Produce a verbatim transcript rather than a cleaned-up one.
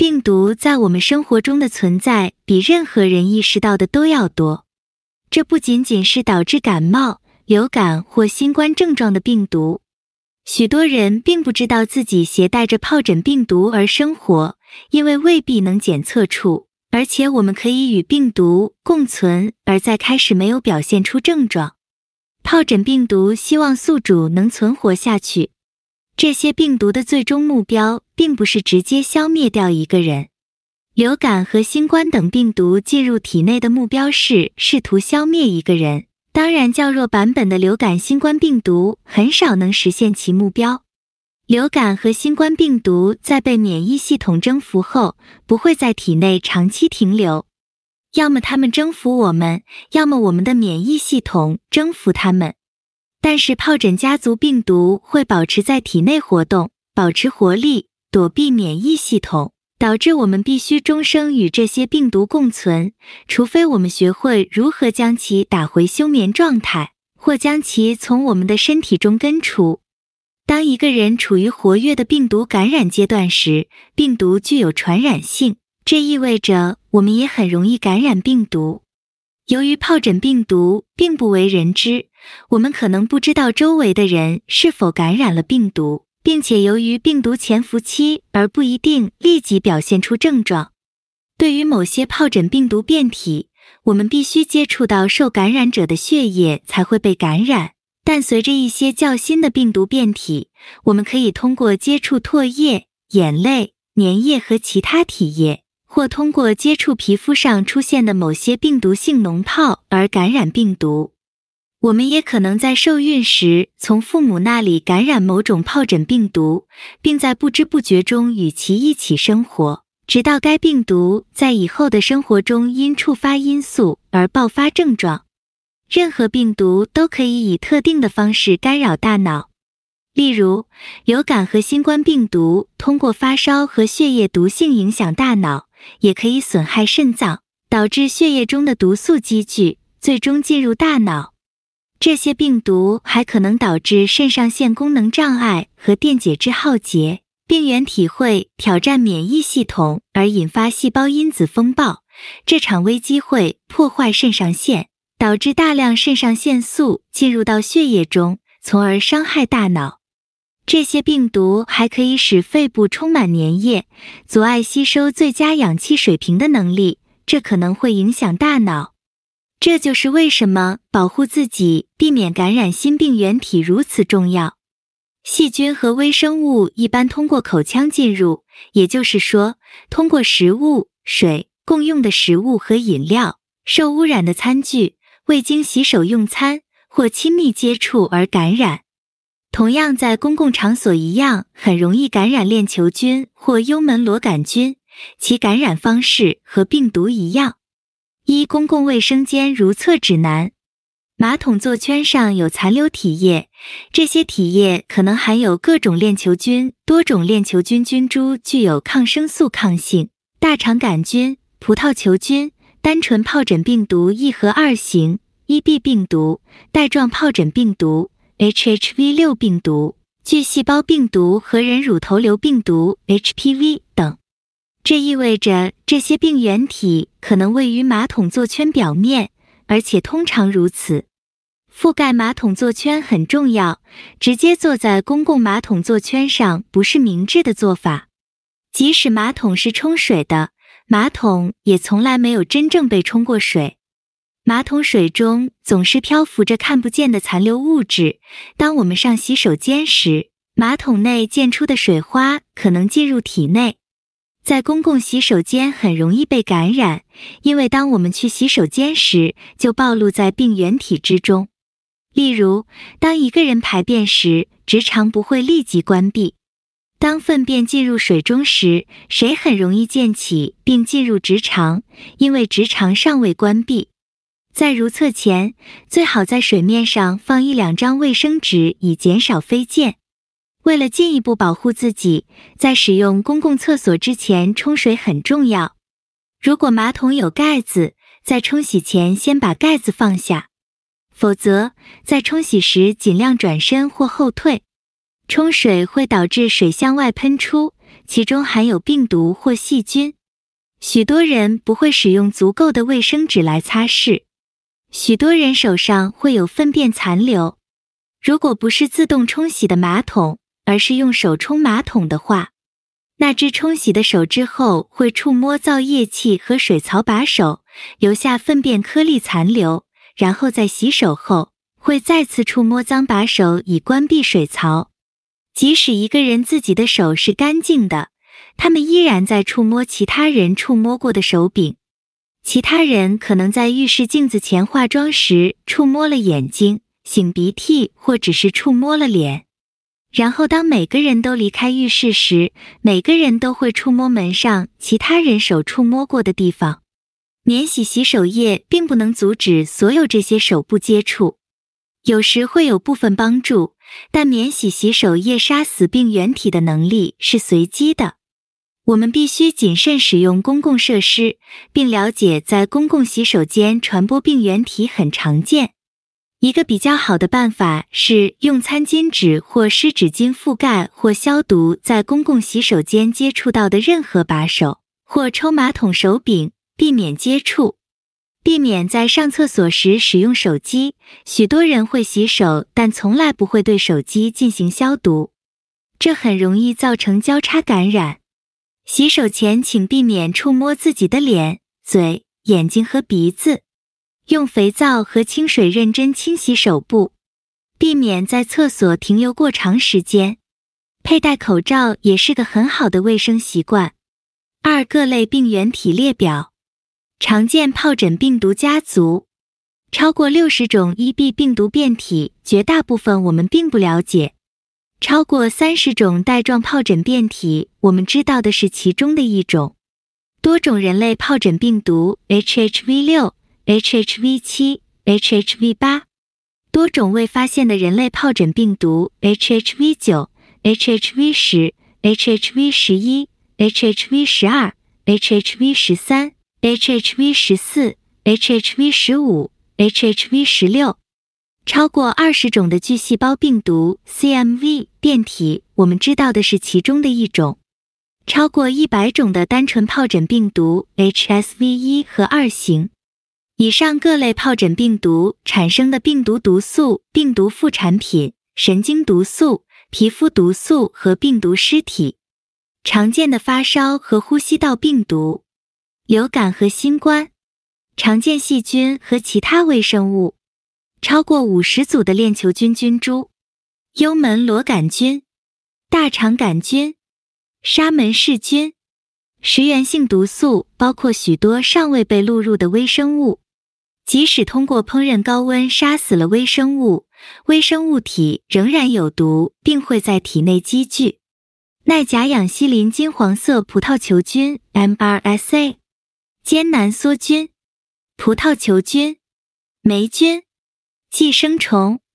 病毒在我们生活中的存在比任何人意识到的都要多。这不仅仅是导致感冒、流感或新冠症状的病毒，许多人并不知道自己携带着疱疹病毒而生活，因为未必能检测出，而且我们可以与病毒共存，而在开始没有表现出症状。疱疹病毒希望宿主能存活下去。这些病毒的最终目标并不是直接消灭掉一个人。流感和新冠等病毒进入体内的目标是试图消灭一个人，当然较弱版本的流感新冠病毒很少能实现其目标。流感和新冠病毒在被免疫系统征服后，不会在体内长期停留。要么它们征服我们，要么我们的免疫系统征服它们。但是疱疹家族病毒会保持在体内活动，保持活力，躲避免疫系统，导致我们必须终生与这些病毒共存，除非我们学会如何将其打回休眠状态，或将其从我们的身体中根除。当一个人处于活跃的病毒感染阶段时，病毒具有传染性，这意味着我们也很容易感染病毒。由于疱疹病毒并不为人知，我们可能不知道周围的人是否感染了病毒，并且由于病毒潜伏期而不一定立即表现出症状。对于某些疱疹病毒变体，我们必须接触到受感染者的血液才会被感染，但随着一些较新的病毒变体，我们可以通过接触唾液、眼泪、粘液和其他体液，或通过接触皮肤上出现的某些病毒性脓泡而感染病毒。我们也可能在受孕时从父母那里感染某种疱疹病毒，并在不知不觉中与其一起生活，直到该病毒在以后的生活中因触发因素而爆发症状。任何病毒都可以以特定的方式干扰大脑。例如，流感和新冠病毒通过发烧和血液毒性影响大脑，也可以损害肾脏，导致血液中的毒素积聚，最终进入大脑。这些病毒还可能导致肾上腺功能障碍和电解质耗竭，病原体会挑战免疫系统而引发细胞因子风暴，这场危机会破坏肾上腺，导致大量肾上腺素进入到血液中，从而伤害大脑。这些病毒还可以使肺部充满粘液，阻碍吸收最佳氧气水平的能力，这可能会影响大脑。这就是为什么保护自己，避免感染新病原体如此重要。细菌和微生物一般通过口腔进入，也就是说，通过食物、水、共用的食物和饮料、受污染的餐具、未经洗手用餐或亲密接触而感染。同样在公共场所一样，很容易感染链球菌或幽门螺杆菌，其感染方式和病毒一样。一、公共卫生间如厕指南。马桶座圈上有残留体液，这些体液可能含有各种链球菌，多种链球菌菌株具有抗生素抗性，大肠杆菌、葡萄球菌、单纯疱疹病毒一和二型、E B 病毒、带状疱疹病毒、H H V 六 病毒、巨细胞病毒和人乳头瘤病毒 H P V 等。这意味着这些病原体可能位于马桶座圈表面，而且通常如此。覆盖马桶座圈很重要，直接坐在公共马桶座圈上不是明智的做法。即使马桶是冲水的，马桶也从来没有真正被冲过水。马桶水中总是漂浮着看不见的残留物质，当我们上洗手间时，马桶内溅出的水花可能进入体内。在公共洗手间很容易被感染，因为当我们去洗手间时，就暴露在病原体之中。例如，当一个人排便时，直肠不会立即关闭。当粪便进入水中时，水很容易溅起并进入直肠，因为直肠尚未关闭。在如厕前，最好在水面上放一两张卫生纸，以减少飞溅。为了进一步保护自己，在使用公共厕所之前冲水很重要。如果马桶有盖子，在冲洗前先把盖子放下，否则在冲洗时尽量转身或后退。冲水会导致水向外喷出， 其中含有病毒或细菌。许多人不会使用足够的卫生纸来擦拭。许多人手上会有粪便残留。如果不是自动冲洗的马桶，而是用手冲马桶的话，那只冲洗的手之后会触摸皂液器和水槽把手，留下粪便颗粒残留，然后在洗手后会再次触摸脏把手以关闭水槽。即使一个人自己的手是干净的，他们依然在触摸其他人触摸过的手柄。其他人可能在浴室镜子前化妆时触摸了眼睛、擤鼻涕或只是触摸了脸。然后当每个人都离开浴室时，每个人都会触摸门上其他人手触摸过的地方。免洗洗手液并不能阻止所有这些手部接触，有时会有部分帮助，但免洗洗手液杀死病原体的能力是随机的。我们必须谨慎使用公共设施，并了解在公共洗手间传播病原体很常见。一个比较好的办法是用餐巾纸或湿纸巾覆盖或消毒在公共洗手间接触到的任何把手或抽马桶手柄，避免接触。避免在上厕所时使用手机。许多人会洗手，但从来不会对手机进行消毒，这很容易造成交叉感染。洗手前请避免触摸自己的脸、嘴、眼睛和鼻子。用肥皂和清水认真清洗手部，避免在厕所停留过长时间。佩戴口罩也是个很好的卫生习惯。二、各类病原体列表。常见疱疹病毒家族，超过六十种 E B 病毒变体，绝大部分我们并不了解。超过三十种带状疱疹变体，我们知道的是其中的一种。多种人类疱疹病毒 H H V 六、H H V 七、H H V 八，多种未发现的人类疱疹病毒 H H V 九、H H V 十、H H V 十一、H H V 十二、H H V 十三、H H V 十四、H H V 十五、H H V 十六，超过二十种的巨细胞病毒 C M V 变体，我们知道的是其中的一种。超过一百种的单纯疱疹病毒 H S V 一和二型。以上各类疱疹病毒产生的病毒毒素、病毒副产品、神经毒素、皮肤毒素和病毒尸体。常见的发烧和呼吸道病毒。流感和新冠。常见细菌和其他微生物。超过五十组的链球菌菌株。幽门螺杆菌。大肠杆菌。沙门氏菌。食源性毒素包括许多尚未被录入的微生物。即使通过烹饪高温杀死了微生物，微生物体仍然有毒，并会在体内积聚。耐甲氧西林金黄色葡萄球菌 M R S A。艰难梭菌。葡萄球菌。霉菌。寄生虫。